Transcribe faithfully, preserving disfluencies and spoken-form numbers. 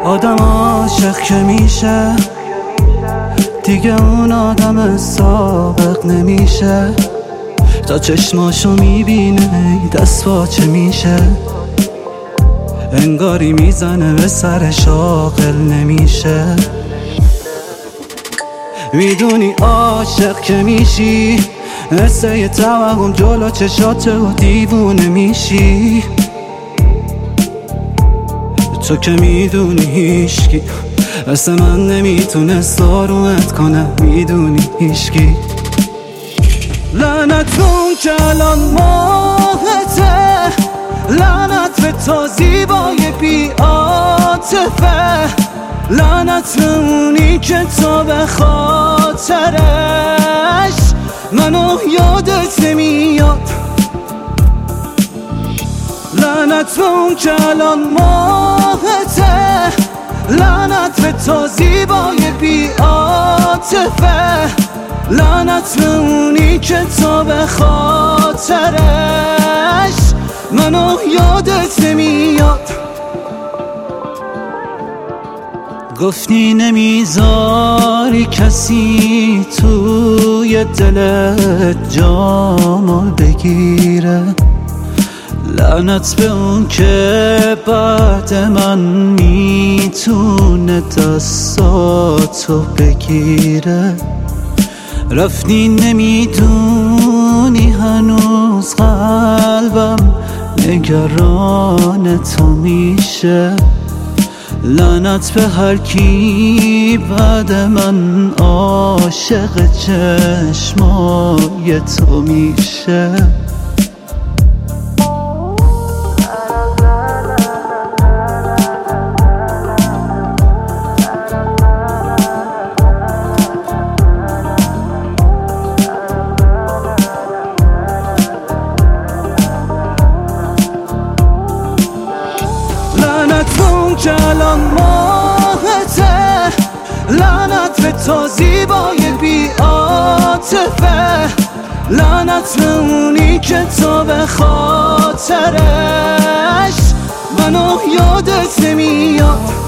آدم عاشق که میشه دیگه اون آدم سابق نمیشه. تا چشماشو میبینه دست واچه میشه، انگاری میزنه به سرش عاقل نمیشه. میدونی عاشق که میشی مثل یه توهم جلو چشات و دیوونه میشی. تو که میدونی هیشکی مثل من نمیتونست آرومت کنه، میدونی هیشکی. لعنت اون که الان ماهته، لعنت به تا زیبای بی عاطفه، لعنت به اونی که تا به خاطرش منو یادت نمیاد. لعنت به اون که الان ماهته، لعنت به تا زیبای بی عاطفه، لعنت به اونی که تا به خاطرش منو یادت نمیاد. گفتی نمیذاری کسی توی دلت جامو بگیره، لعنت به اون که بعد من میتونه دستاتو بگیره. رفتی نمیدونی هنوز قلبم نگران تو میشه، لعنت به هر کی بعد من عاشق چشمای تو میشه. لعنت اون که الان ماهته، لعنت به تا زیبای بی عاطفه، لعنت به اونی که تا به خاطرش منو یادت نمیاد.